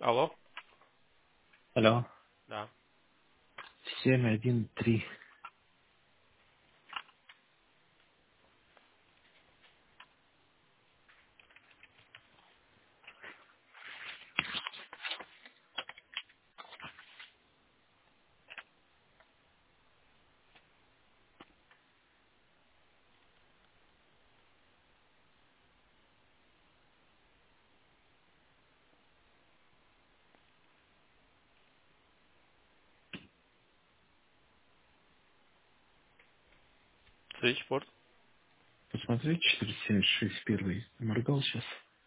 Алло? Алло. Да. 713. Свечпорт? Посмотри, 476 первый. Моргал сейчас.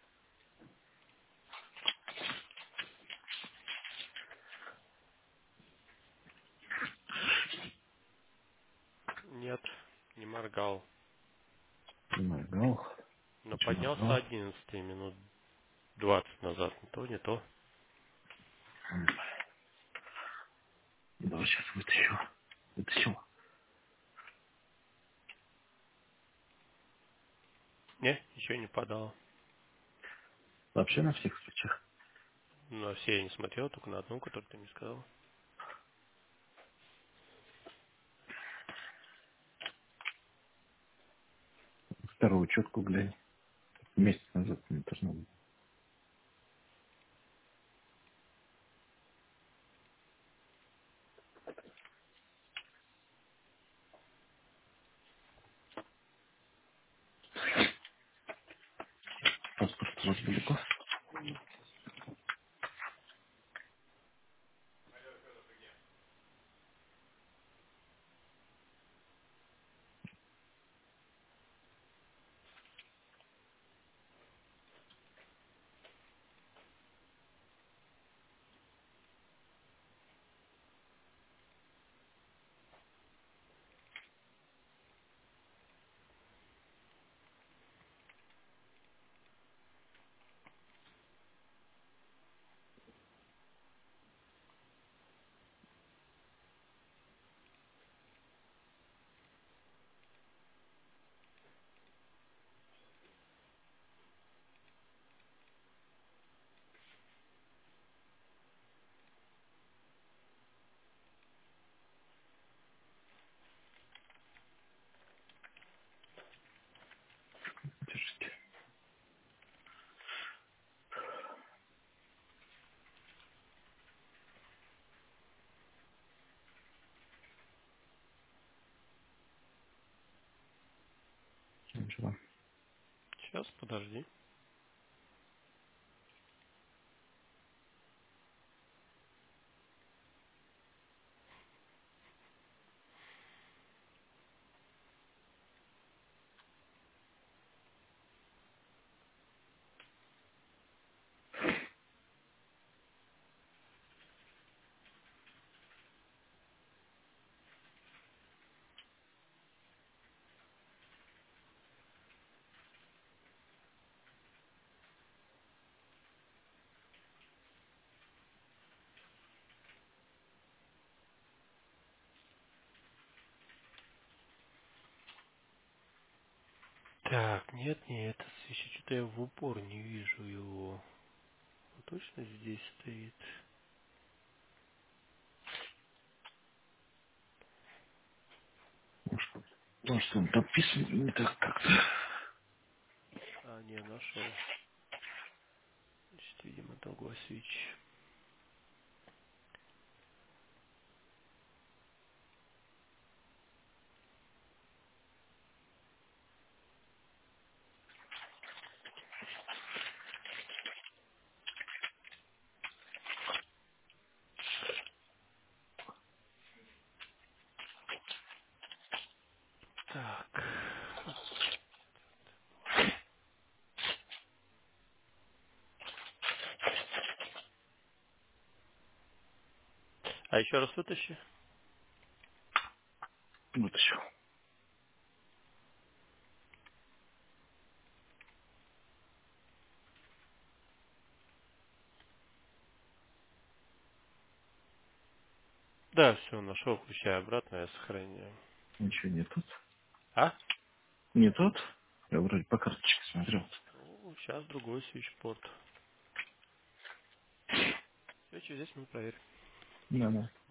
Нет, не моргал. Моргал. Но Почему поднялся моргал? 11 минут 20 назад. Не то, не то. Да, сейчас вытащу. Вытащил. Не, еще не подал. Вообще на всех случаях. На все я не смотрел, только на одну, которую ты мне сказал. Вторую четку глянь. Месяц назад не должно быть. Паспорт у вас далеко. Держите. Ничего. Сейчас, подожди. Так, нет, не это свеча. Что-то я в упор не вижу его. Он точно здесь стоит? Может, он подписан не так как-то. А, не, нашел. Значит, видимо, другой свич. Так. А еще раз вытащи. Вытащил. Да, все, нашел. Включай обратно, я сохраняю. Ничего не тот. А? Не тот? Я вроде по карточке смотрел. Ну, сейчас другой свечпорт. через 10 минут проверь. Да, да.